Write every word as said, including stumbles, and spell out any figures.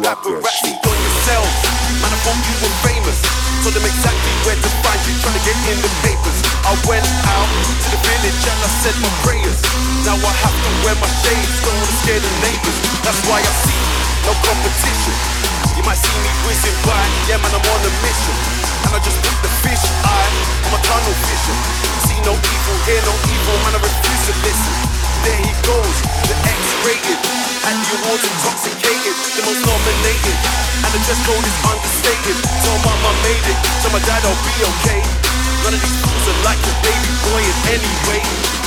paparazzi on yourself. Man, I thought you were famous. Told them exactly where to find you, trying to get in the papers. I went out to the village and I said my prayers. Now I have to wear my shades, don't wanna scare the neighbors. That's why I see no competition. You might see me whizzing by, yeah man, I'm on a mission. And I just put the fish eye on my tunnel vision. See no evil, hear no evil, man, I refuse to listen. There he goes, the X-rated, at the awards intoxicated, the most nominated, and the dress code is understated. Tell mama I made it, tell my dad I'll be okay. None of these fools are like the baby boy in any way.